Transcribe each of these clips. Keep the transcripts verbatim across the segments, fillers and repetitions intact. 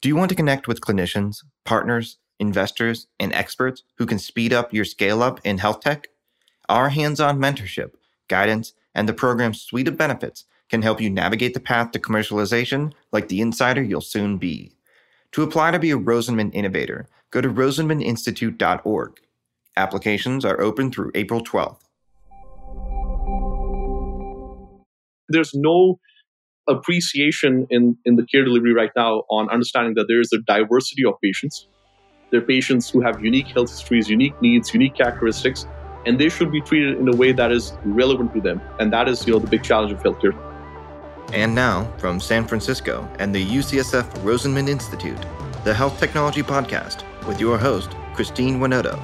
Do you want to connect with clinicians, partners, investors, and experts who can speed up your scale-up in health tech? Our hands-on mentorship, guidance, and the program's suite of benefits can help you navigate the path to commercialization like the insider you'll soon be. To apply to be a Rosenman Innovator, go to rosenman institute dot org. Applications are open through April twelfth. There's no appreciation in, in the care delivery right now on understanding that there is a diversity of patients. There are patients who have unique health histories, unique needs, unique characteristics, and they should be treated in a way that is relevant to them. And that is, you know, the big challenge of healthcare. And now, from San Francisco and the U C S F Rosenman Institute, the Health Technology Podcast with your host, Christine Winoto.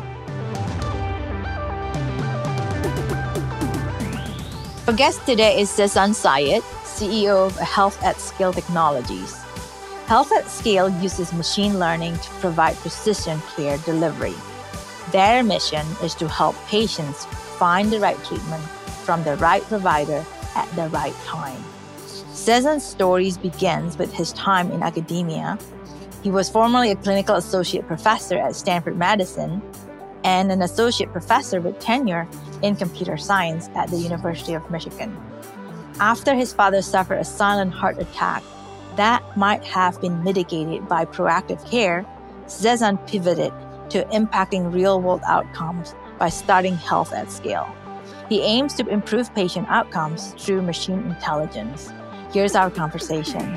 Our guest today is Zezan Syed, C E O of Health at Scale Technologies. Health at Scale uses machine learning to provide precision care delivery. Their mission is to help patients find the right treatment from the right provider at the right time. Zezan's stories begins with his time in academia. He was formerly a clinical associate professor at Stanford Medicine and an associate professor with tenure in computer science at the University of Michigan. After his father suffered a silent heart attack that might have been mitigated by proactive care, Zezan pivoted to impacting real-world outcomes by starting Health at Scale. He aims to improve patient outcomes through machine intelligence. Here's our conversation.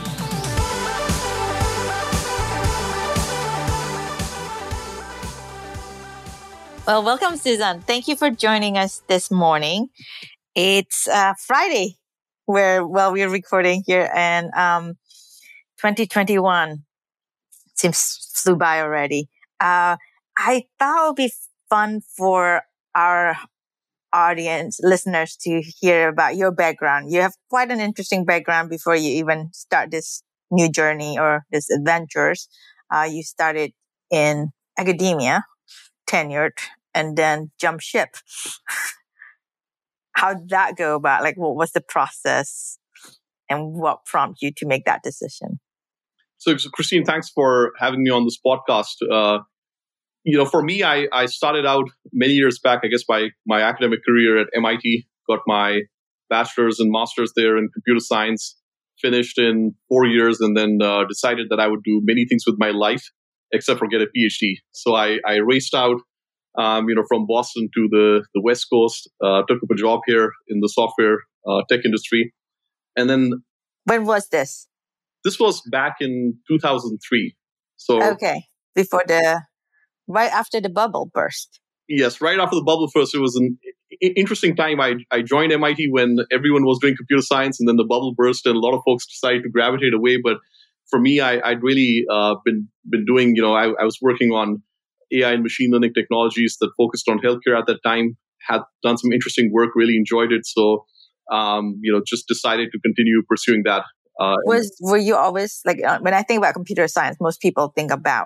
Well, welcome, Zezan. Thank you for joining us this morning. It's uh, Friday, where well we're recording here, and um, twenty twenty-one seems flew by already. Uh, I thought it would be fun for our audience, listeners, to hear about your background. You have quite an interesting background before you even start this new journey or this adventures. Uh, you started in academia, tenured, and then jumped ship. How'd that go about? Like, what was the process and what prompted you to make that decision? So, so Christine, thanks for having me on this podcast. Uh, you know, for me, I, I started out many years back, I guess, my, my academic career at M I T, got my bachelor's and master's there in computer science, finished in four years, and then uh, decided that I would do many things with my life, except for get a PhD. So I, I raced out, um, you know, from Boston to the, the West Coast, uh, took up a job here in the software uh, tech industry. And then... When was this? This was back in two thousand three. So okay, before the... Right after the bubble burst. Yes, right after the bubble burst. It was an interesting time. I, I joined M I T when everyone was doing computer science, and then the bubble burst, and a lot of folks decided to gravitate away. But for me, I, I'd really uh, been been doing, you know, I, I was working on A I and machine learning technologies that focused on healthcare at that time, had done some interesting work, really enjoyed it. So, um, you know, just decided to continue pursuing that. Uh, was Were you always, like, uh, when I think about computer science, most people think about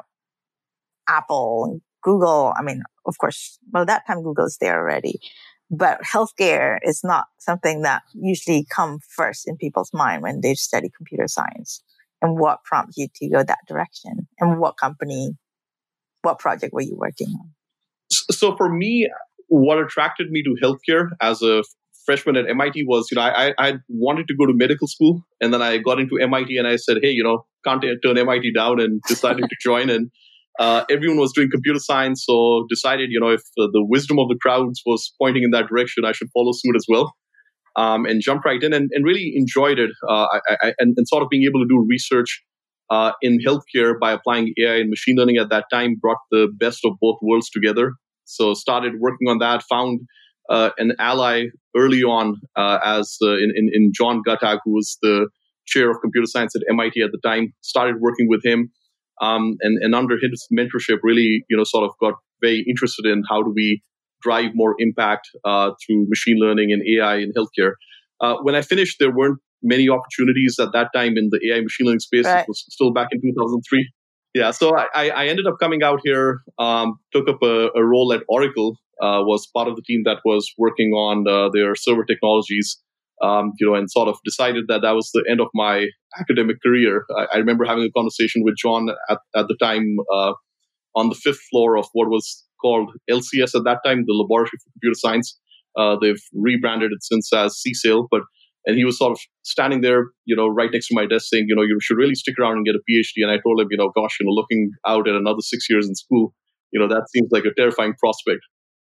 Apple, Google. I mean, of course, well, that time Google is there already. But healthcare is not something that usually come first in people's mind when they study computer science. And what prompted you to go that direction? And what company, what project were you working on? So for me, what attracted me to healthcare as a freshman at M I T was, you know, I, I wanted to go to medical school. And then I got into M I T and I said, hey, you know, can't turn M I T down, and decided to join. And Uh, everyone was doing computer science, so decided, you know, if uh, the wisdom of the crowds was pointing in that direction, I should follow suit as well, um, and jumped right in and, and really enjoyed it. Uh, I, I, and, and sort of being able to do research uh, in healthcare by applying A I and machine learning at that time brought the best of both worlds together. So started working on that, found uh, an ally early on uh, as uh, in, in, in John Guttag, who was the chair of computer science at M I T at the time, started working with him. Um, and, and under his mentorship, really, you know, sort of got very interested in how do we drive more impact uh, through machine learning and A I in healthcare. Uh, when I finished, there weren't many opportunities at that time in the A I machine learning space. Right. It was still back in two thousand three. Yeah, so I, I ended up coming out here, um, took up a, a role at Oracle, uh, was part of the team that was working on uh, their server technologies. um, you know, and sort of decided that that was the end of my academic career. I, I remember having a conversation with John at, at the time uh, on the fifth floor of what was called L C S at that time, the Laboratory for Computer Science. Uh, they've rebranded it since as C S A I L, but and he was sort of standing there, you know, right next to my desk saying, you know, you should really stick around and get a PhD. And I told him, you know, gosh, you know, looking out at another six years in school, you know, that seems like a terrifying prospect.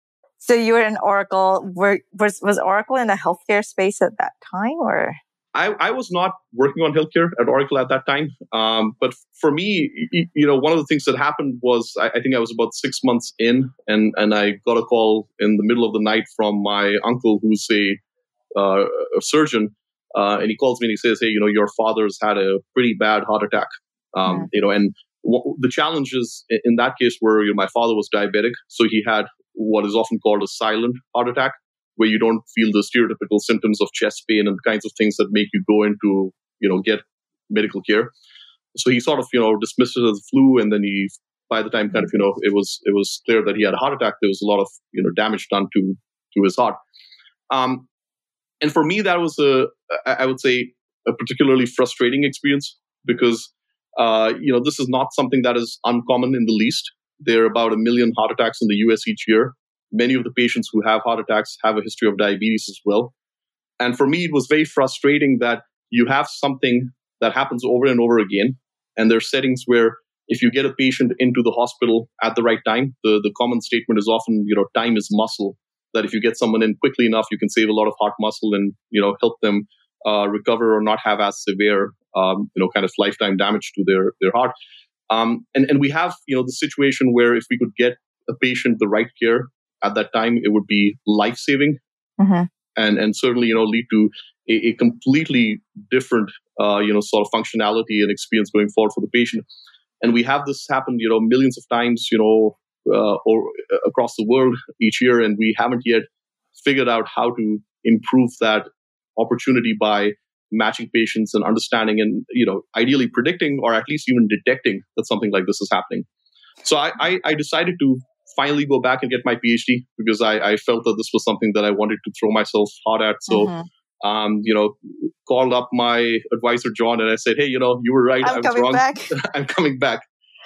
So you were in Oracle. Were, was was Oracle in the healthcare space at that time, or? I, I was not working on healthcare at Oracle at that time. Um, but for me, you know, one of the things that happened was I, I think I was about six months in, and, and I got a call in the middle of the night from my uncle, who's a, uh, a surgeon. Uh, and he calls me and he says, hey, you know, your father's had a pretty bad heart attack. Um, yeah. You know, and w- the challenges in that case were, you know, my father was diabetic. So he had what is often called a silent heart attack, where you don't feel the stereotypical symptoms of chest pain and the kinds of things that make you go into, you know, get medical care. So he sort of, you know, dismissed it as flu. And then he, by the time kind of, you know, it was, it was clear that he had a heart attack, there was a lot of, you know, damage done to, to his heart. Um, and for me, that was a, I would say, a particularly frustrating experience because, uh, you know, this is not something that is uncommon in the least. There are about a million heart attacks in the U S each year. Many of the patients who have heart attacks have a history of diabetes as well. And for me, it was very frustrating that you have something that happens over and over again. And there are settings where if you get a patient into the hospital at the right time, the, the common statement is often, you know, time is muscle. That if you get someone in quickly enough, you can save a lot of heart muscle and, you know, help them uh, recover or not have as severe, um, you know, kind of lifetime damage to their, their heart. Um, and, and we have, you know, the situation where if we could get a patient the right care at that time, it would be life-saving, mm-hmm. and and certainly, you know, lead to a, a completely different, uh, you know, sort of functionality and experience going forward for the patient. And we have this happen, you know, millions of times, you know, uh, or uh, across the world each year, and we haven't yet figured out how to improve that opportunity by matching patients and understanding and, you know, ideally predicting or at least even detecting that something like this is happening. So I, I, I decided to finally go back and get my PhD because I, I felt that this was something that I wanted to throw myself hard at. So, mm-hmm. um, you know, called up my advisor, John, and I said, hey, you know, you were right. I'm I was coming wrong. back. I'm coming back.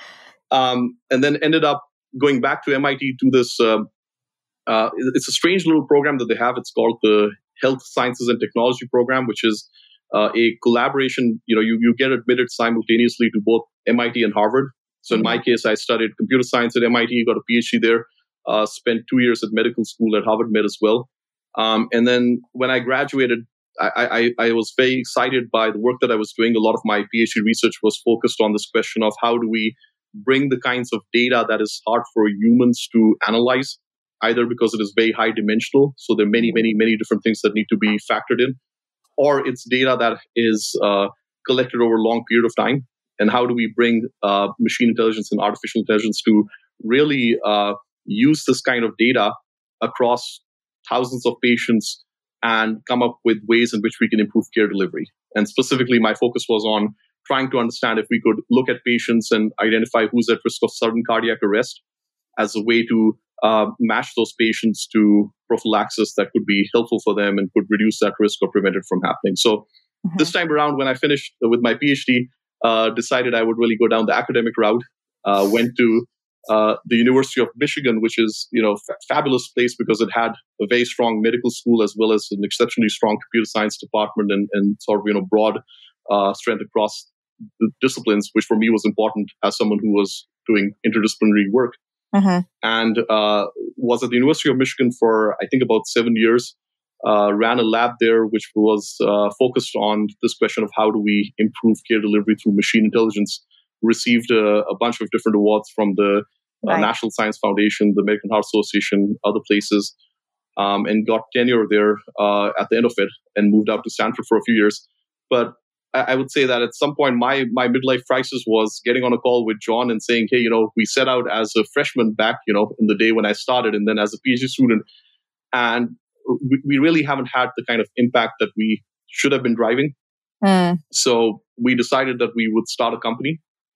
Um, and then ended up going back to M I T to this, uh, uh, it's a strange little program that they have. It's called the Health Sciences and Technology Program, which is uh, a collaboration. You know, you, you get admitted simultaneously to both M I T and Harvard. So in my case, I studied computer science at M I T, got a PhD there, uh, spent two years at medical school at Harvard Med as well. Um, and then when I graduated, I, I, I was very excited by the work that I was doing. A lot of my PhD research was focused on this question of how do we bring the kinds of data that is hard for humans to analyze, either because it is very high dimensional, so there are many, many, many different things that need to be factored in, or it's data that is uh, collected over a long period of time. And how do we bring uh, machine intelligence and artificial intelligence to really uh, use this kind of data across thousands of patients and come up with ways in which we can improve care delivery? And specifically, my focus was on trying to understand if we could look at patients and identify who's at risk of sudden cardiac arrest as a way to uh, match those patients to prophylaxis that could be helpful for them and could reduce that risk or prevent it from happening. So mm-hmm. this time around, when I finished with my PhD, Uh, decided I would really go down the academic route. Uh, went to uh, the University of Michigan, which is, you know, f- fabulous place because it had a very strong medical school as well as an exceptionally strong computer science department and, and sort of, you know, broad uh, strength across the disciplines, which for me was important as someone who was doing interdisciplinary work. Mm-hmm. And uh, was at the University of Michigan for, I think, about seven years. Uh, ran a lab there which was uh, focused on this question of how do we improve care delivery through machine intelligence. Received a, a bunch of different awards from the uh, right. National Science Foundation, the American Heart Association, other places, um, and got tenure there uh, at the end of it and moved out to Stanford for a few years. But I, I would say that at some point my my midlife crisis was getting on a call with John and saying, hey, you know, we set out as a freshman back, you know, in the day when I started, and then as a PhD student, and we really haven't had the kind of impact that we should have been driving. Mm. So we decided that we would start a company.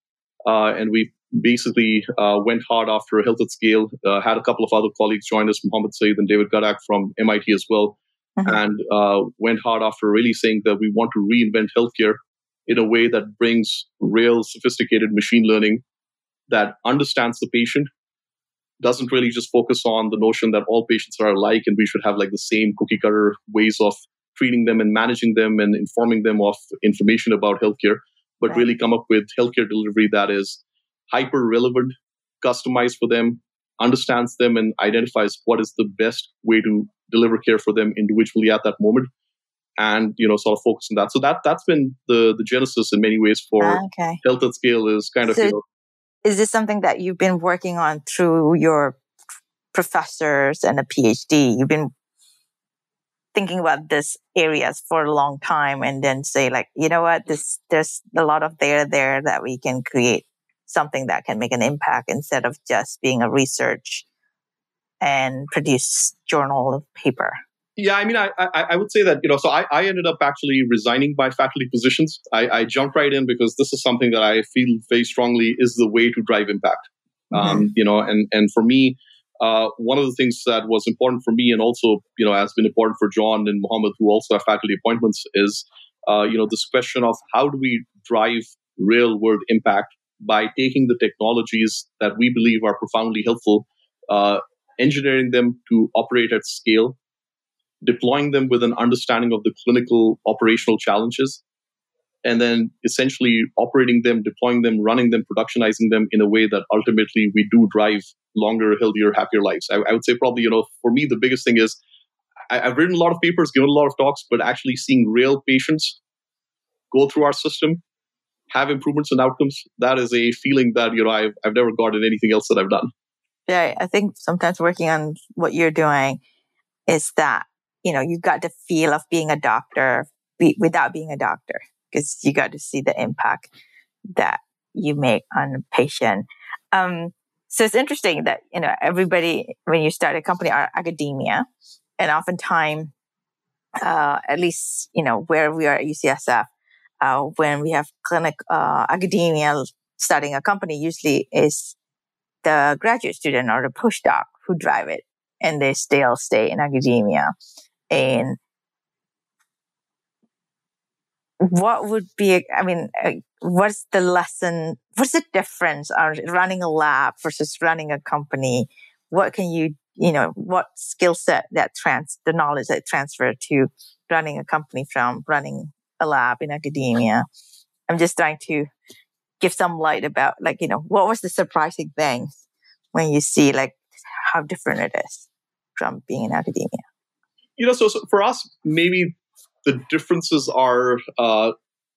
Uh, and we basically uh, went hard after Health at Scale, uh, had a couple of other colleagues join us, Mohammed Saeed and David Gadak from M I T as well. mm-hmm. and uh, went hard after really saying that we want to reinvent healthcare in a way that brings real sophisticated machine learning that understands the patient, doesn't really just focus on the notion that all patients are alike and we should have like the same cookie cutter ways of treating them and managing them and informing them of information about healthcare, but right. really come up with healthcare delivery that is hyper relevant, customized for them, understands them, and identifies what is the best way to deliver care for them individually at that moment, and you know, sort of focus on that. So that that's been the the genesis in many ways for ah, okay. Health at Scale. Is kind of so you know, is this something that you've been working on through your professors and a PhD? You've been thinking about this areas for a long time, and then say like, you know what, this there's a lot of there there that we can create something that can make an impact instead of just being a research and produce journal paper. Yeah, I mean, I, I I would say that, you know, so I, I ended up actually resigning my faculty positions. I, I jumped right in because this is something that I feel very strongly is the way to drive impact. Mm-hmm. Um, you know, and, and for me, uh, one of the things that was important for me and also, you know, has been important for John and Mohammed, who also have faculty appointments, is, uh, you know, this question of how do we drive real world impact by taking the technologies that we believe are profoundly helpful, uh, engineering them to operate at scale, deploying them with an understanding of the clinical operational challenges, and then essentially operating them, deploying them, running them, productionizing them in a way that ultimately we do drive longer, healthier, happier lives. I, I would say probably, you know, for me, the biggest thing is I, I've written a lot of papers, given a lot of talks, but actually seeing real patients go through our system, have improvements in outcomes, that is a feeling that, you know, I've, I've never got in anything else that I've done. Yeah, I think sometimes working on what you're doing is that, you know, you got the feel of being a doctor be, without being a doctor, because you got to see the impact that you make on a patient. Um, so it's interesting that, you know, everybody, when you start a company, are academia, and oftentimes, uh, at least, you know, where we are at U C S F, uh, when we have clinic, uh, academia starting a company, usually is the graduate student or the postdoc who drive it, and they still stay in academia. And what would be, I mean, what's the lesson, what's the difference on running a lab versus running a company? What can you, you know, what skill set that trans, the knowledge that transfer to running a company from running a lab in academia? I'm just trying to give some light about, like, you know, what was the surprising thing when you see, like, how different it is from being in academia? You know, so, so for us, maybe the differences are, uh,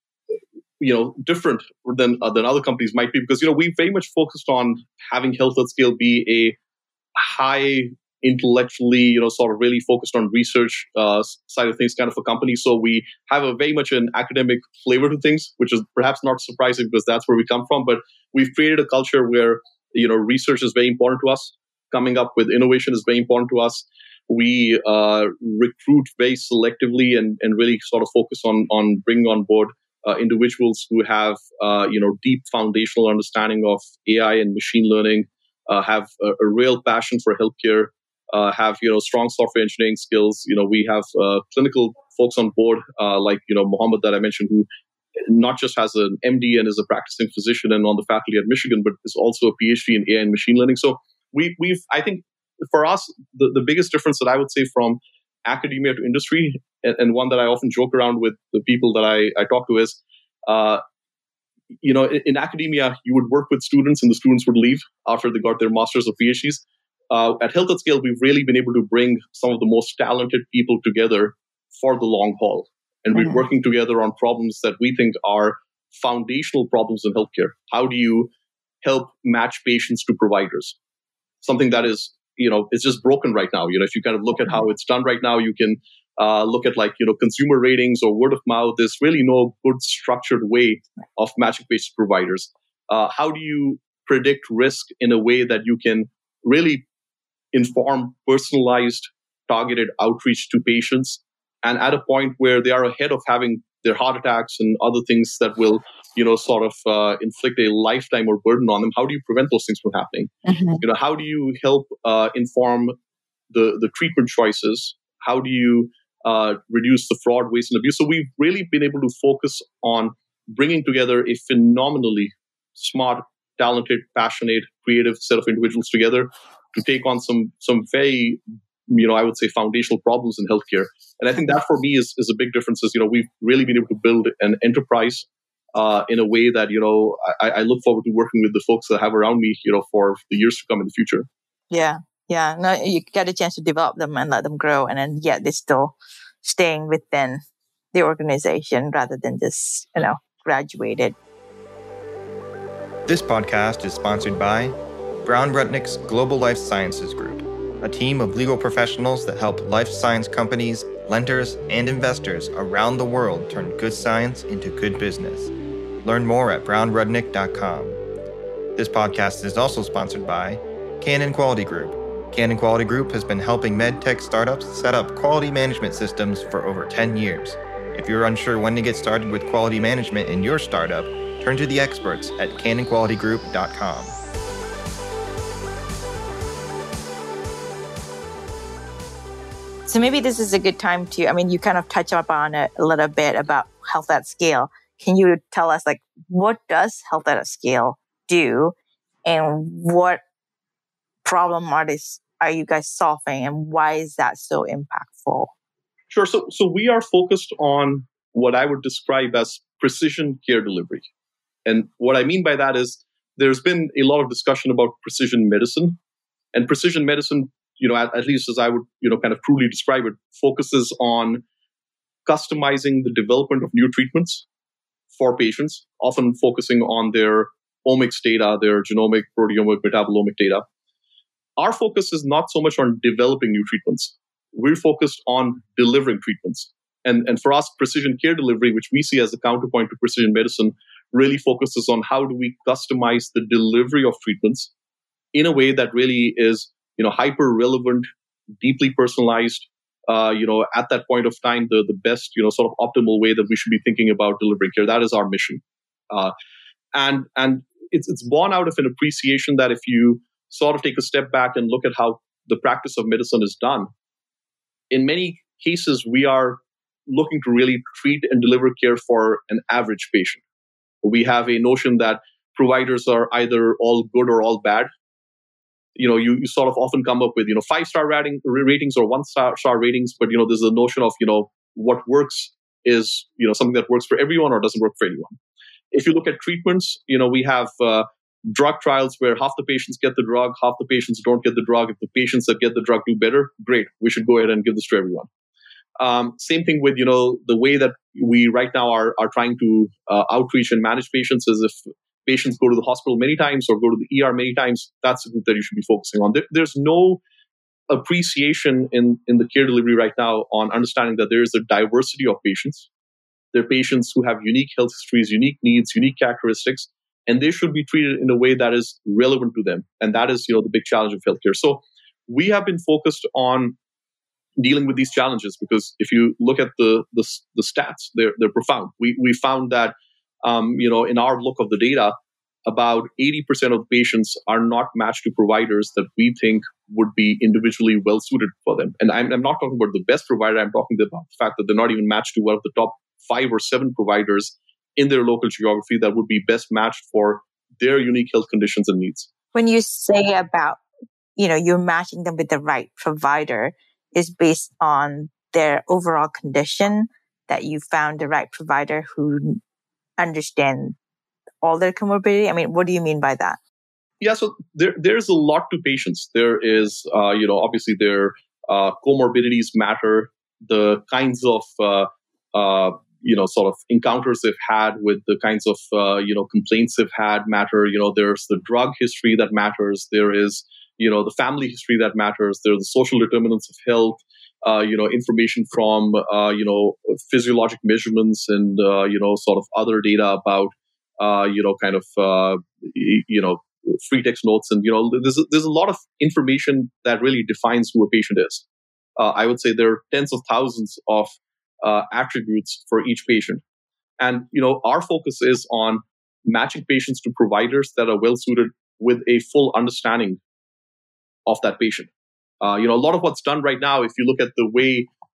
you know, different than uh, than other companies might be, because, you know, we very much focused on having Health at Scale be a high intellectually, you know, sort of really focused on research uh, side of things kind of a company. So we have a very much an academic flavor to things, which is perhaps not surprising because that's where we come from. But we've created a culture where, you know, research is very important to us. Coming up with innovation is very important to us. We uh, recruit very selectively and, and really sort of focus on on bringing on board uh, individuals who have uh, you know deep foundational understanding of A I and machine learning, uh, have a, a real passion for healthcare, uh, have you know strong software engineering skills. You know we have uh, clinical folks on board uh, like you know Mohammed that I mentioned, who not just has an M D and is a practicing physician and on the faculty at Michigan, but is also a PhD in A I and machine learning. So we we've I think. For us, the, the biggest difference that I would say from academia to industry, and, and one that I often joke around with the people that I, I talk to is, uh, you know, in, in academia, you would work with students and the students would leave after they got their masters or PhDs. Uh, at Health at Scale, we've really been able to bring some of the most talented people together for the long haul. And mm-hmm. we're working together on problems that we think are foundational problems in healthcare. How do you help match patients to providers? Something that is you know, it's just broken right now. You know, if you kind of look at how it's done right now, you can uh, look at like, you know, consumer ratings or word of mouth. There's really no good structured way of matching patient providers. Uh, how do you predict risk in a way that you can really inform personalized, targeted outreach to patients, and at a point where they are ahead of having their heart attacks and other things that will, you know, sort of uh, inflict a lifetime or burden on them? How do you prevent those things from happening? Mm-hmm. You know, how do you help uh, inform the the treatment choices? How do you uh, reduce the fraud, waste, and abuse. So we've really been able to focus on bringing together a phenomenally smart, talented, passionate, creative set of individuals together to take on some some very, you know, I would say foundational problems in healthcare. And I think that for me is, is a big difference. Is, you know, we've really been able to build an enterprise uh, in a way that, you know, I, I look forward to working with the folks that I have around me, you know, for the years to come in the future. Yeah, yeah. No, you get a chance to develop them and let them grow, and then yet they're still staying within the organization rather than just, you know, graduated. This podcast is sponsored by Brown Rudnick's Global Life Sciences Group, a team of legal professionals that help life science companies, lenders, and investors around the world turn good science into good business. Learn more at brown rudnick dot com. This podcast is also sponsored by Canon Quality Group. Canon Quality Group has been helping medtech startups set up quality management systems for over ten years. If you're unsure when to get started with quality management in your startup, turn to the experts at canon quality group dot com. So maybe this is a good time to, I mean, you kind of touch upon it a little bit about health at scale. Can you tell us, like, what does health at scale do, and what problem are, this, are you guys solving, and why is that so impactful? Sure. So, so we are focused on what I would describe as precision care delivery. And what I mean by that is there's been a lot of discussion about precision medicine. And precision medicine, you know, at, at least as I would, you know, kind of truly describe it, focuses on customizing the development of new treatments for patients, often focusing on their omics data, their genomic, proteomic, metabolomic data. Our focus is not so much on developing new treatments. We're focused on delivering treatments. And, and for us, precision care delivery, which we see as a counterpoint to precision medicine, really focuses on how do we customize the delivery of treatments in a way that really is, you know, hyper relevant, deeply personalized, uh, you know, at that point of time, the, the best, you know, sort of optimal way that we should be thinking about delivering care. That is our mission. Uh, and and it's it's born out of an appreciation that if you sort of take a step back and look at how the practice of medicine is done, in many cases, we are looking to really treat and deliver care for an average patient. We have a notion that providers are either all good or all bad. You know, you, you sort of often come up with, you know, five-star rating, ratings or one-star star ratings, but, you know, there's a notion of, you know, what works is, you know, something that works for everyone or doesn't work for anyone. If you look at treatments, you know, we have uh, drug trials where half the patients get the drug, half the patients don't get the drug. If the patients that get the drug do better, great. We should go ahead and give this to everyone. Um, same thing with, you know, the way that we right now are are trying to uh, outreach and manage patients is if patients go to the hospital many times or go to the E R many times, that's a group that you should be focusing on. There, there's no appreciation in, in the care delivery right now on understanding that there is a diversity of patients. There are patients who have unique health histories, unique needs, unique characteristics, and they should be treated in a way that is relevant to them. And that is, you know, the big challenge of healthcare. So we have been focused on dealing with these challenges because if you look at the the, the stats, they're they're profound. We we found that um, you know in our look of the data, about eighty percent of the patients are not matched to providers that we think would be individually well suited for them. And I'm, I'm not talking about the best provider. I'm talking about the fact that they're not even matched to one of the top five or seven providers in their local geography that would be best matched for their unique health conditions and needs. When you say about, you know, you're matching them with the right provider, is based on their overall condition, that you found the right provider who understand all their comorbidity? I mean, what do you mean by that? Yeah, so there, there's a lot to patients. There is, uh, you know, obviously their uh, comorbidities matter. The kinds of, uh, uh, you know, sort of encounters they've had with the kinds of, uh, you know, complaints they've had matter. You know, there's the drug history that matters. There is, you know, the family history that matters. There are the social determinants of health, uh, you know, information from, uh, you know, physiologic measurements and, uh, you know, sort of other data about, uh, you know, kind of, uh, you know, free text notes. And, you know, there's, there's a lot of information that really defines who a patient is. Uh, I would say there are tens of thousands of uh, attributes for each patient. And, you know, our focus is on matching patients to providers that are well suited with a full understanding of that patient. Uh, you know, a lot of what's done right now, if you look at the way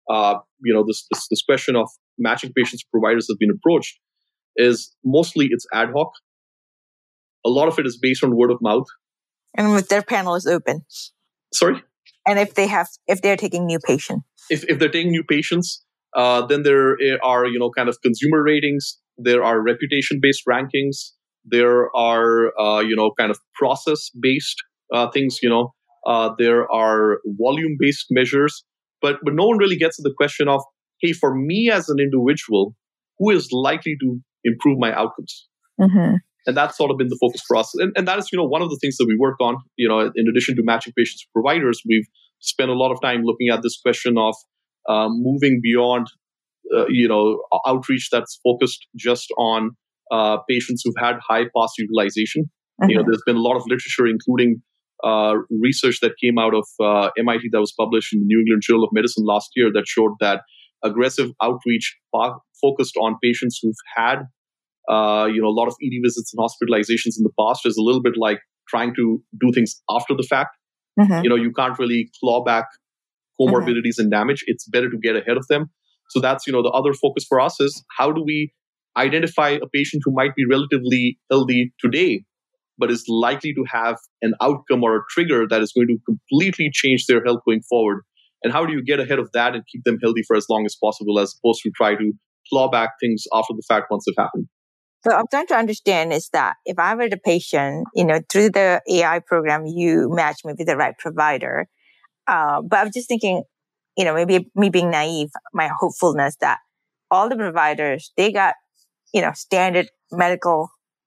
uh, you know, this, this this question of matching patients to providers has been approached is mostly it's ad hoc. A lot of it is based on word of mouth. And if their panel is open. Sorry? And if they have, if they're taking new patients. If if they're taking new patients, uh, then there are, you know, kind of consumer ratings. There are reputation-based rankings. There are, uh, you know, kind of process-based uh, things, you know. Uh, there are volume-based measures. But but no one really gets to the question of, hey, for me as an individual, who is likely to improve my outcomes? Mm-hmm. And that's sort of been the focus for us. And, and that is, you know, one of the things that we work on. You know, in addition to matching patients to providers, we've spent a lot of time looking at this question of um, moving beyond, uh, you know, outreach that's focused just on uh, patients who've had high past utilization. Mm-hmm. You know, there's been a lot of literature, including uh, research that came out of uh, M I T that was published in the New England Journal of Medicine last year that showed that aggressive outreach fo- focused on patients who've had Uh, you know, a lot of E D visits and hospitalizations in the past is a little bit like trying to do things after the fact. Mm-hmm. You know, you can't really claw back comorbidities mm-hmm. and damage. It's better to get ahead of them. So that's, you know, the other focus for us is how do we identify a patient who might be relatively healthy today, but is likely to have an outcome or a trigger that is going to completely change their health going forward. And how do you get ahead of that and keep them healthy for as long as possible, as opposed to try to claw back things after the fact once they've happened? So I'm trying to understand is that if I were the patient, you know, through the A I program, you match me with the right provider. Uh, but I'm just thinking, you know, maybe me being naive, my hopefulness that all the providers, they got, you know, standard medical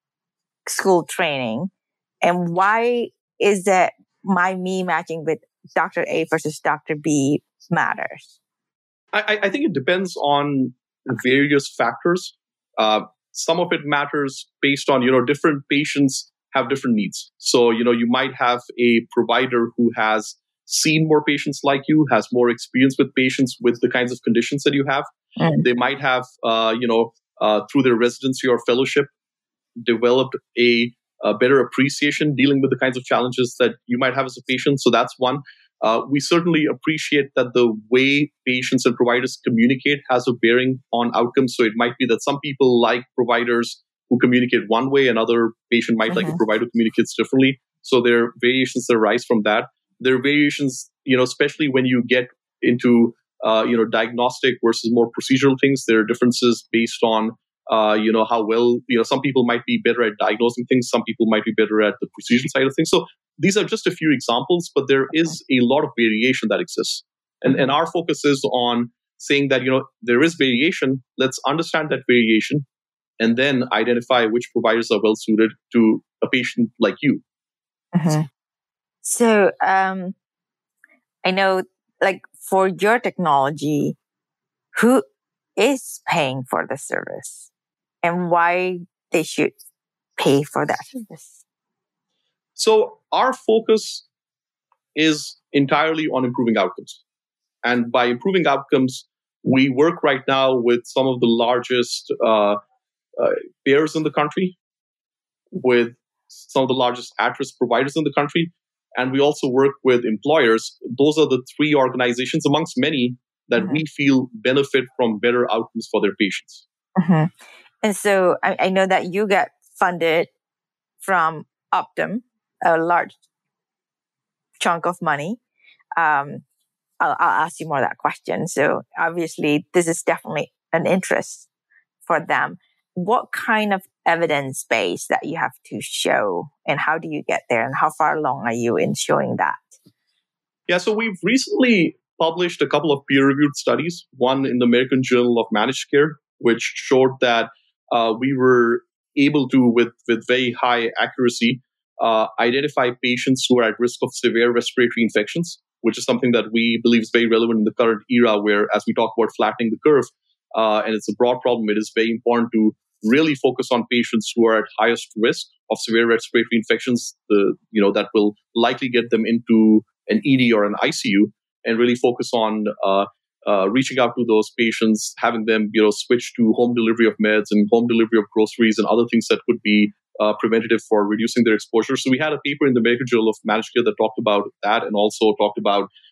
school training. And why is that my me matching with Doctor A versus Doctor B matters? I, I think it depends on various factors. Uh, Some of it matters based on, you know, different patients have different needs. So, you know, you might have a provider who has seen more patients like you, has more experience with patients with the kinds of conditions that you have. Mm. They might have, uh, you know, uh, through their residency or fellowship, developed a, a better appreciation dealing with the kinds of challenges that you might have as a patient. So that's one. Uh, we certainly appreciate that the way patients and providers communicate has a bearing on outcomes. So it might be that some people like providers who communicate one way, another patient might mm-hmm. like a provider who communicates differently. So there are variations that arise from that. There are variations, you know, especially when you get into, uh, you know, diagnostic versus more procedural things. There are differences based on, uh, you know, how well, you know, some people might be better at diagnosing things. Some people might be better at the procedural side of things. So these are just a few examples, but there is a lot of variation that exists. And, and our focus is on saying that, you know, there is variation. Let's understand that variation and then identify which providers are well suited to a patient like you. Mm-hmm. So um, I know, like, for your technology, who is paying for the service and why they should pay for that service? So our focus is entirely on improving outcomes. And by improving outcomes, we work right now with some of the largest uh, uh, payers in the country, with some of the largest at-risk providers in the country, and we also work with employers. Those are the three organizations amongst many that mm-hmm. we feel benefit from better outcomes for their patients. Mm-hmm. And so I, I know that you get funded from Optum, a large chunk of money. Um, I'll, I'll ask you more of that question. So obviously, this is definitely an interest for them. What kind of evidence base that you have to show, and how do you get there, and how far along are you in showing that? Yeah, so we've recently published a couple of peer-reviewed studies. One in the American Journal of Managed Care, which showed that uh, we were able to, with with very high accuracy, Uh, identify patients who are at risk of severe respiratory infections, which is something that we believe is very relevant in the current era where, as we talk about flattening the curve, uh, and it's a broad problem, it is very important to really focus on patients who are at highest risk of severe respiratory infections, the, you know, that will likely get them into an E D or an I C U, and really focus on uh, uh, reaching out to those patients, having them, you know, switch to home delivery of meds and home delivery of groceries and other things that could be Uh, preventative for reducing their exposure. So we had a paper in the American Journal of Managed Care that talked about that, and also talked about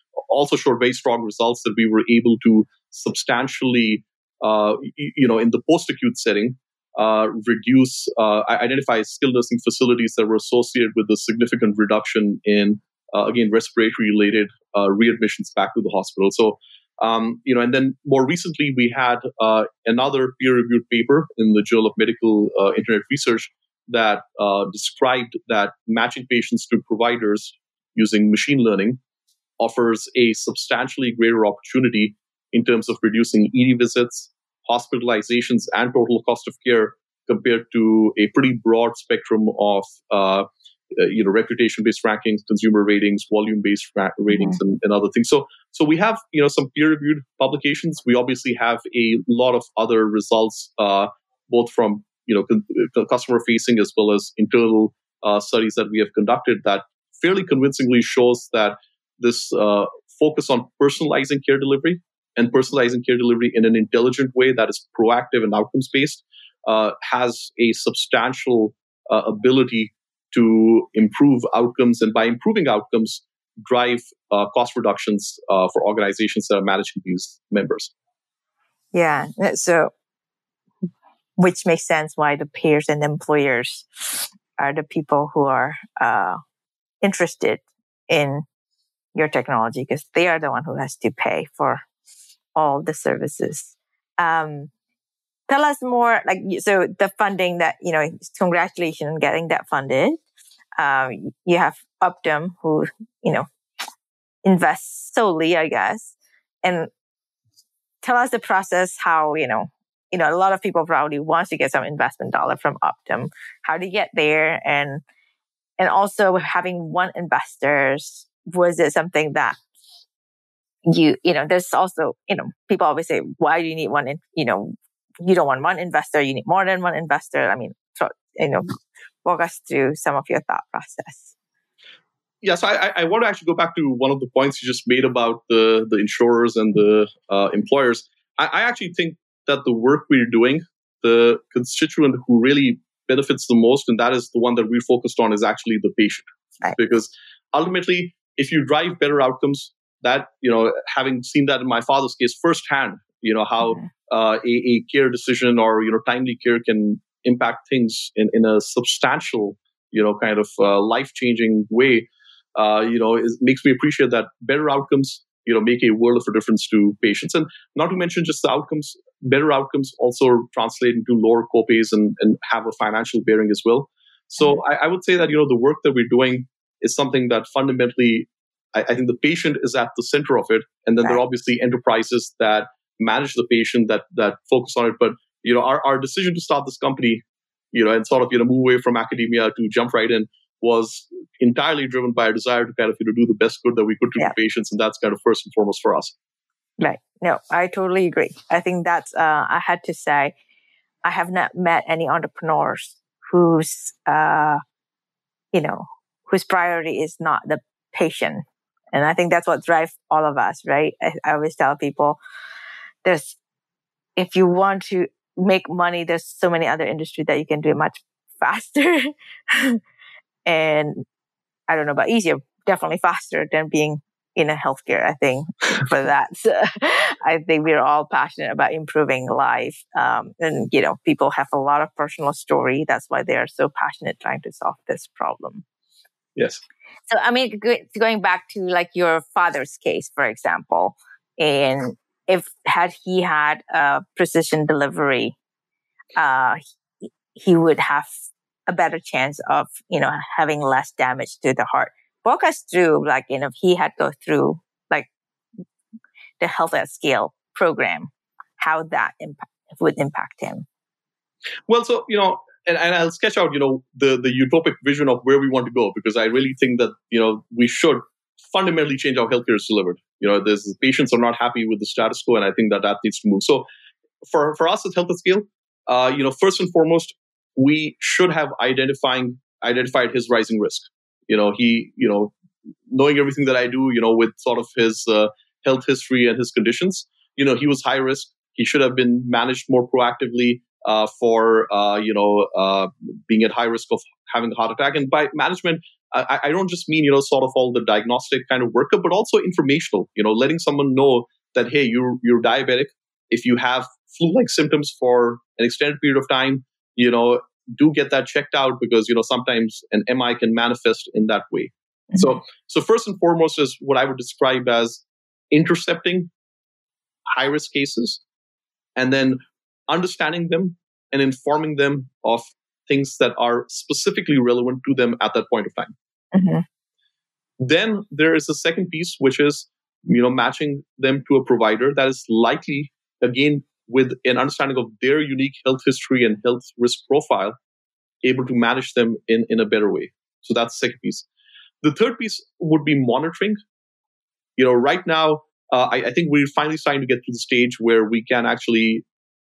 also showed very strong results that we were able to substantially, uh, you know, in the post-acute setting, uh, reduce, uh, identify skilled nursing facilities that were associated with a significant reduction in, uh, again, respiratory-related uh, readmissions back to the hospital. So, um, you know, and then more recently, we had uh, another peer-reviewed paper in the Journal of Medical uh, Internet Research that uh, described that matching patients to providers using machine learning offers a substantially greater opportunity in terms of reducing E D visits, hospitalizations, and total cost of care compared to a pretty broad spectrum of uh, you know reputation-based rankings, consumer ratings, volume-based ra- ratings, mm-hmm. and, and other things. So, so we have you know some peer-reviewed publications. We obviously have a lot of other results, uh, both from you know con- customer-facing as well as internal uh, studies that we have conducted that fairly convincingly shows that this uh, focus on personalizing care delivery and personalizing care delivery in an intelligent way that is proactive and outcomes-based uh, has a substantial uh, ability to improve outcomes, and by improving outcomes, drive uh, cost reductions uh, for organizations that are managing these members. Yeah, so which makes sense why the payers and employers are the people who are uh, interested in your technology, because they are the one who has to pay for all the services. Um, tell us more, like, so the funding that, you know, congratulations on getting that funded. Um, you have Optum who, you know, invests solely, I guess. And tell us the process, how, you know, you know, a lot of people probably want to get some investment dollar from Optum. How do you get there? And, and also having one investors, was it something that you, you know, there's also, you know, people always say, why do you need one, in, you know, you don't want one investor, you need more than one investor. I mean, so, you know, walk us through some of your thought process. Yeah, so I, I want to actually go back to one of the points you just made about the, the insurers and the uh, employers. I, I actually think that the work we're doing, the constituent who really benefits the most, and that is the one that we're focused on, is actually the patient. Right. Because ultimately, if you drive better outcomes, that, you know, having seen that in my father's case firsthand, you know, how mm-hmm. uh, a, a care decision or, you know, timely care can impact things in, in a substantial, you know, kind of uh, life-changing way, uh, you know, it makes me appreciate that better outcomes, you know, make a world of a difference to patients. And not to mention just the outcomes, better outcomes also translate into lower copays and, and have a financial bearing as well. So mm-hmm. I, I would say that, you know, the work that we're doing is something that fundamentally, I, I think the patient is at the center of it. And then right. there are obviously enterprises that manage the patient, that that focus on it. But, you know, our, our decision to start this company, you know, and sort of, you know, move away from academia to jump right in was entirely driven by a desire to kind of, you know, do the best good that we could to yeah. the patients. And that's kind of first and foremost for us. Right. No, I totally agree. I think that's, uh, I had to say, I have not met any entrepreneurs whose, uh, you know, whose priority is not the patient. And I think that's what drives all of us, right? I, I always tell people, there's, if you want to make money, there's so many other industries that you can do it much faster. And I don't know about easier, definitely faster than being in a healthcare, I think, for that. So I think we're all passionate about improving life. Um, and, you know, people have a lot of personal story. That's why they are so passionate trying to solve this problem. Yes. So, I mean, going back to like your father's case, for example, and if had he had a precision delivery, uh, he, he would have a better chance of, you know, having less damage to the heart. Walk us through, like, you know, if he had go through like the Health at Scale program, how that impact, would impact him. Well, so, you know, and, and I'll sketch out, you know, the, the utopic vision of where we want to go, because I really think that, you know, we should fundamentally change how healthcare is delivered. You know, there's patients are not happy with the status quo, and I think that that needs to move. So for, for us at Health at Scale, uh, you know, first and foremost, we should have identifying identified his rising risk. You know, he, you know, knowing everything that I do, you know, with sort of his uh, health history and his conditions, you know, he was high risk. He should have been managed more proactively. uh, for uh, you know uh, being at high risk of having a heart attack. And by management, I, I don't just mean you know sort of all the diagnostic kind of workup, but also informational. You know, letting someone know that hey, you're you're diabetic. If you have flu-like symptoms for an extended period of time, you know, do get that checked out because you know sometimes an M I can manifest in that way. Mm-hmm. So, so first and foremost is what I would describe as intercepting high-risk cases, and then understanding them and informing them of things that are specifically relevant to them at that point of time. Mm-hmm. Then there is a second piece, which is you know matching them to a provider that is likely, again, with an understanding of their unique health history and health risk profile, able to manage them in, in a better way. So that's the second piece. The third piece would be monitoring. You know, right now, uh, I, I think we're finally starting to get to the stage where we can actually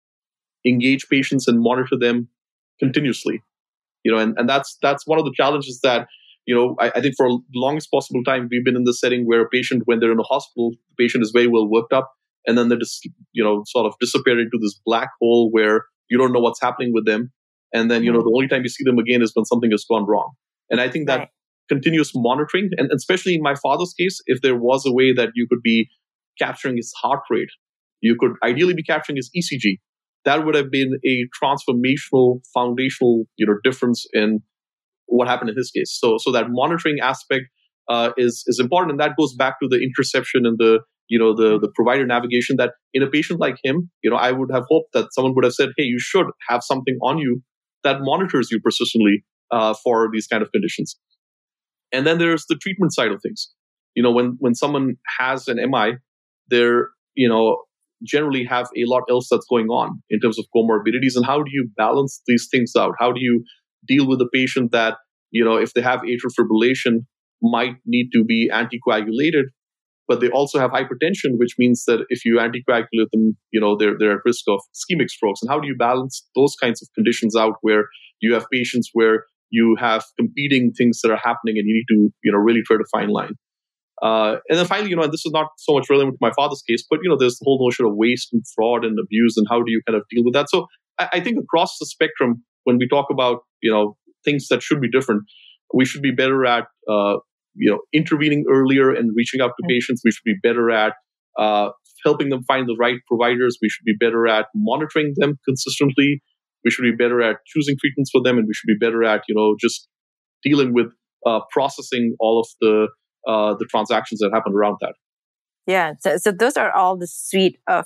engage patients and monitor them continuously. You know, and, and that's that's one of the challenges that, you know, I, I think for the longest possible time, we've been in the setting where a patient, when they're in a hospital, the patient is very well worked up, and then they just, you know, sort of disappear into this black hole where you don't know what's happening with them. And then, you know, the only time you see them again is when something has gone wrong. And I think that right. continuous monitoring, and especially in my father's case, if there was a way that you could be capturing his heart rate, you could ideally be capturing his E C G. That would have been a transformational, foundational, you know, difference in what happened in his case. So, so that monitoring aspect uh, is is important, and that goes back to the interception and the you know the the provider navigation. That in a patient like him, you know, I would have hoped that someone would have said, "Hey, you should have something on you that monitors you persistently uh, for these kind of conditions." And then there's the treatment side of things. You know, when when someone has an M I, they're you know generally have a lot else that's going on in terms of comorbidities. And how do you balance these things out? How do you deal with a patient that, you know, if they have atrial fibrillation, might need to be anticoagulated, but they also have hypertension, which means that if you anticoagulate them, you know, they're, they're at risk of ischemic strokes. And how do you balance those kinds of conditions out where you have patients where you have competing things that are happening and you need to, you know, really try to fine line? Uh, and then finally, you know, and this is not so much relevant to my father's case, but, you know, there's the whole notion of waste and fraud and abuse, and how do you kind of deal with that? So I, I think across the spectrum, when we talk about, you know, things that should be different, we should be better at, uh, you know, intervening earlier and reaching out to mm-hmm. patients. We should be better at uh, helping them find the right providers. We should be better at monitoring them consistently. We should be better at choosing treatments for them, and we should be better at, you know, just dealing with uh, processing all of the uh, the transactions that happen around that. Yeah. So, so those are all the suite of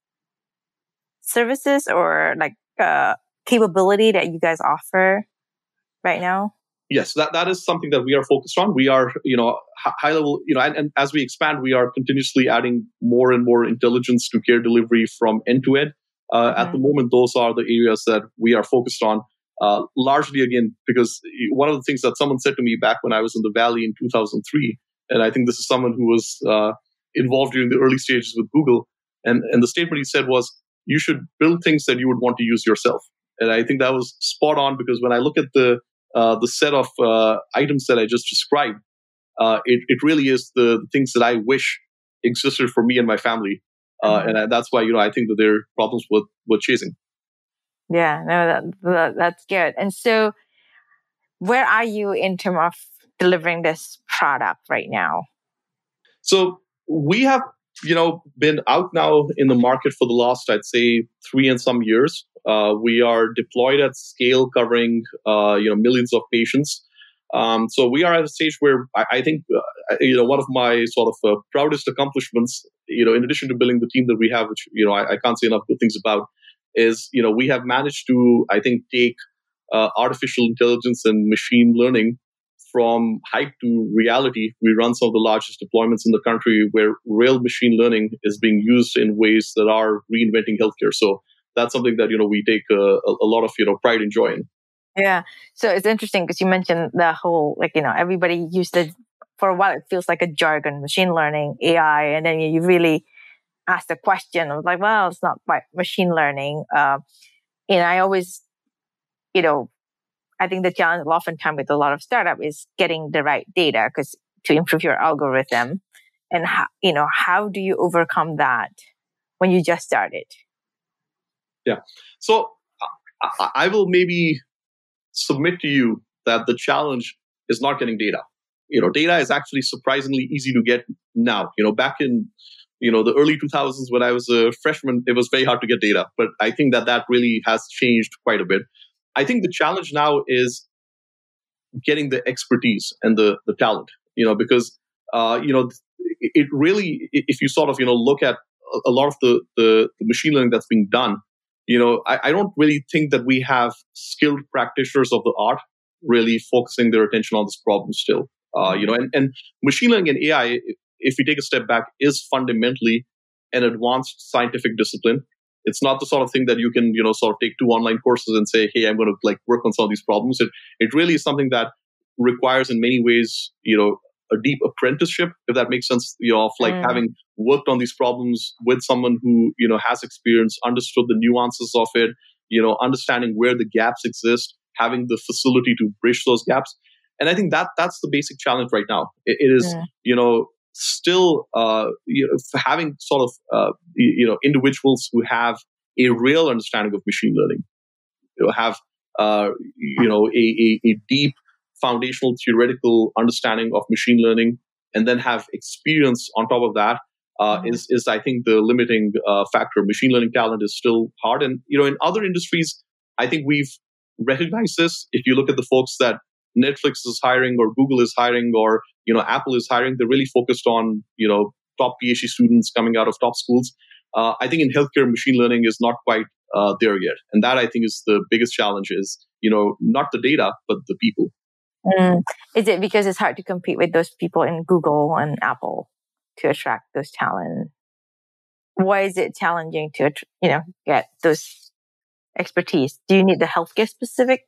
services or like uh, capability that you guys offer right now. Yes, that, that is something that we are focused on. We are, you know, high level, you know, and, and as we expand, we are continuously adding more and more intelligence to care delivery from end to end. Uh, mm-hmm. At the moment, those are the areas that we are focused on. Uh, largely, again, because one of the things that someone said to me back when I was in the Valley in two thousand three, and I think this is someone who was uh, involved during the early stages with Google, and, and the statement he said was, you should build things that you would want to use yourself. And I think that was spot on, because when I look at the uh, the set of uh, items that I just described, uh, it, it really is the, the things that I wish existed for me and my family. Uh, mm-hmm. And I, that's why, you know, I think that there are problems worth, worth chasing. Yeah, no, that, that, that's good. And so where are you in terms of delivering this product right now? So we have, you know, been out now in the market for the last, I'd say, three and some years. Uh, we are deployed at scale, covering, uh, you know, millions of patients. Um, so we are at a stage where I, I think, uh, you know, one of my sort of uh, proudest accomplishments, you know, in addition to building the team that we have, which, you know, I, I can't say enough good things about, is, you know, we have managed to, I think, take uh, artificial intelligence and machine learning from hype to reality. We run some of the largest deployments in the country where real machine learning is being used in ways that are reinventing healthcare. So that's something that, you know, we take a, a lot of, you know, pride and joy in. Yeah. So it's interesting because you mentioned the whole, like, you know, everybody used it for a while. It feels like a jargon, machine learning, A I. And then you really ask the question of like, well, it's not quite machine learning. Uh, and I always, you know, I think the challenge oftentimes with a lot of startup is getting the right data, because to improve your algorithm, and how, you know, how do you overcome that when you just started? Yeah. So I, I will maybe submit to you that the challenge is not getting data. You know, data is actually surprisingly easy to get now. You know, back in, you know, the early two thousands when I was a freshman, it was very hard to get data. But I think that that really has changed quite a bit. I think the challenge now is getting the expertise and the, the talent, you know, because, uh, you know, it really, if you sort of, you know, look at a lot of the, the, the machine learning that's being done, you know, I, I don't really think that we have skilled practitioners of the art really focusing their attention on this problem still. Uh, you know, and, and machine learning and A I, if we take a step back, is fundamentally an advanced scientific discipline. It's not the sort of thing that you can, you know, sort of take two online courses and say, hey, I'm going to like work on some of these problems. It it really is something that requires in many ways, you know, a deep apprenticeship, if that makes sense, you know, of like mm. having worked on these problems with someone who, you know, has experience, understood the nuances of it, you know, understanding where the gaps exist, having the facility to bridge those gaps. And I think that that's the basic challenge right now. It, it is, yeah. you know, still uh, you know, having sort of, uh, you know, individuals who have a real understanding of machine learning, you know, have, uh, you know, a, a, a deep foundational theoretical understanding of machine learning, and then have experience on top of that, uh, mm-hmm. is, is, I think, the limiting uh, factor. Machine learning talent is still hard. And, you know, in other industries, I think we've recognized this. If you look at the folks that Netflix is hiring or Google is hiring or, you know, Apple is hiring, they're really focused on, you know, top PhD students coming out of top schools. Uh, I think in healthcare, machine learning is not quite uh, there yet. And that, I think, is the biggest challenge is, you know, not the data, but the people. Mm. Is it because it's hard to compete with those people in Google and Apple to attract those talent? Why is it challenging to, you know, get those expertise? Do you need the healthcare specific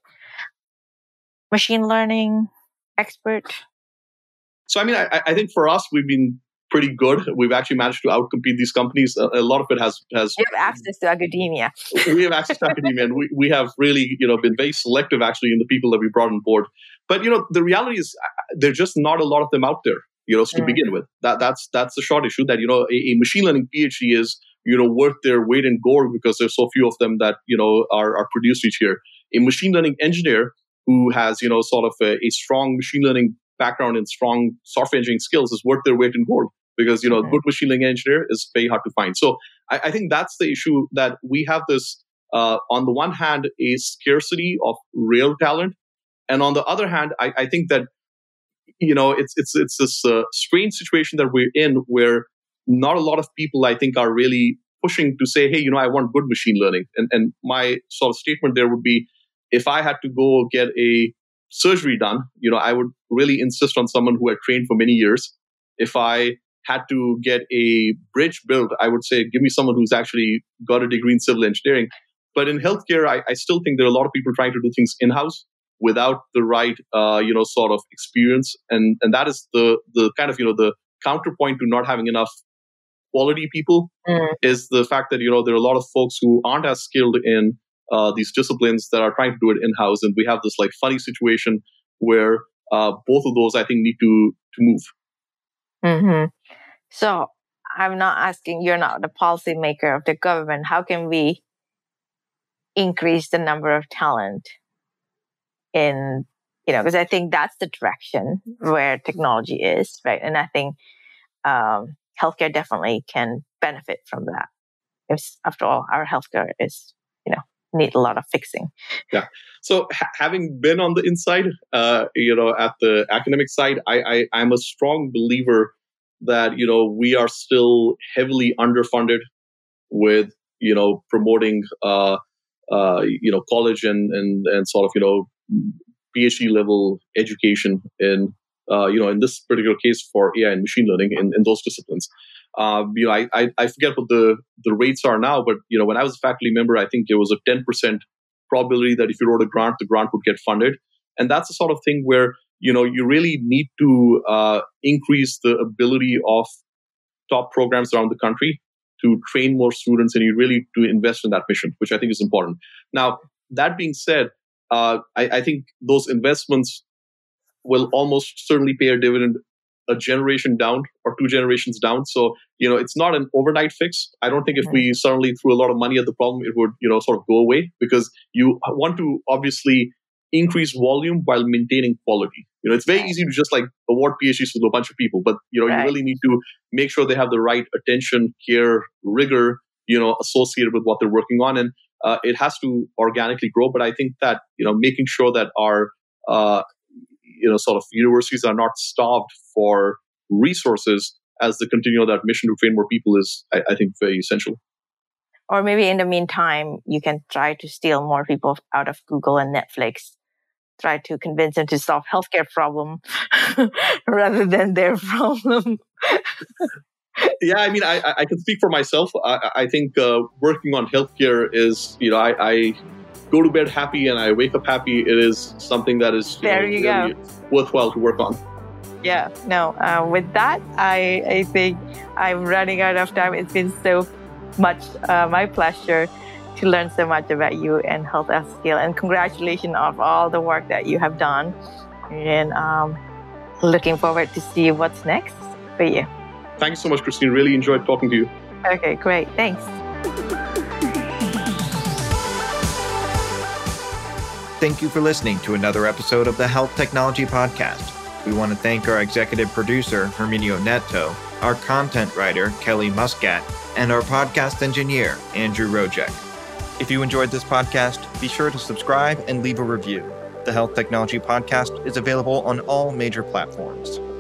machine learning expert? So, I mean, I, I think for us, we've been pretty good. We've actually managed to outcompete these companies. A, a lot of it has... has you have access to academia. We have access to academia, and we, we have really, you know, been very selective actually in the people that we brought on board. But, you know, the reality is there's just not a lot of them out there, you know, to mm. begin with. That That's that's the short issue that, you know, a, a machine learning PhD is, you know, worth their weight in gold because there's so few of them that, you know, are, are produced each year. A machine learning engineer who has, you know, sort of a, a strong machine learning background and strong software engineering skills is worth their weight in gold because, you know, mm-hmm. a good machine learning engineer is very hard to find. So I, I think that's the issue, that we have this, uh, on the one hand, a scarcity of real talent. And on the other hand, I, I think that, you know, it's it's it's this uh, strange situation that we're in where not a lot of people, I think, are really pushing to say, hey, you know, I want good machine learning. And, and my sort of statement there would be, if I had to go get a surgery done, you know, I would really insist on someone who had trained for many years. If I had to get a bridge built, I would say, give me someone who's actually got a degree in civil engineering. But in healthcare, I, I still think there are a lot of people trying to do things in-house without the right, uh, you know, sort of experience. And and that is the the kind of, you know, the counterpoint to not having enough quality people mm. is the fact that, you know, there are a lot of folks who aren't as skilled in uh, these disciplines that are trying to do it in-house. And we have this like funny situation where uh, both of those, I think, need to to move. Mm-hmm. So I'm not asking, you're not the policymaker of the government. How can we increase the number of talent in, you know, because I think that's the direction where technology is, right? And I think um, healthcare definitely can benefit from that. If, after all, our healthcare is, you know, need a lot of fixing. Yeah. So ha- having been on the inside, uh, you know, at the academic side, I, I, I'm a strong believer that, you know, we are still heavily underfunded with, you know, promoting, uh, uh, you know, college and, and, and sort of, you know, PhD level education in, uh, you know, in this particular case for A I and machine learning in, in those disciplines. Uh, you know, I, I, I forget what the, the rates are now, but, you know, when I was a faculty member, I think there was a ten percent probability that if you wrote a grant, the grant would get funded. And that's the sort of thing where, you know, you really need to uh, increase the ability of top programs around the country to train more students, and you really to invest in that mission, which I think is important. Now, that being said, uh, I, I think those investments will almost certainly pay a dividend a generation down or two generations down. So, you know, it's not an overnight fix. I don't think if we suddenly threw a lot of money at the problem, it would, you know, sort of go away, because you want to obviously increase volume while maintaining quality. You know, it's very easy to just like award PhDs to a bunch of people, but, you know, right. you really need to make sure they have the right attention, care, rigor, you know, associated with what they're working on. And uh, it has to organically grow. But I think that, you know, making sure that our, uh, you know, sort of universities are not starved for resources as they continue that mission to train more people is, I, I think, very essential. Or maybe in the meantime, you can try to steal more people out of Google and Netflix. Try to convince them to solve healthcare problem rather than their problem. Yeah, I mean, I, I can speak for myself. I, I think uh, working on healthcare is, you know, I, I go to bed happy and I wake up happy. It is something that is you there know, you really go. worthwhile to work on. Yeah, no, uh, with that, I, I think I'm running out of time. It's been so much uh, my pleasure to learn so much about you and Health at Scale. And congratulations on all the work that you have done. And um, looking forward to see what's next for you. Thanks so much, Christine. Really enjoyed talking to you. Okay, great. Thanks. Thank you for listening to another episode of the Health Technology Podcast. We want to thank our executive producer, Herminio Neto, our content writer, Kelly Muscat, and our podcast engineer, Andrew Rojek. If you enjoyed this podcast, be sure to subscribe and leave a review. The Health Technology Podcast is available on all major platforms.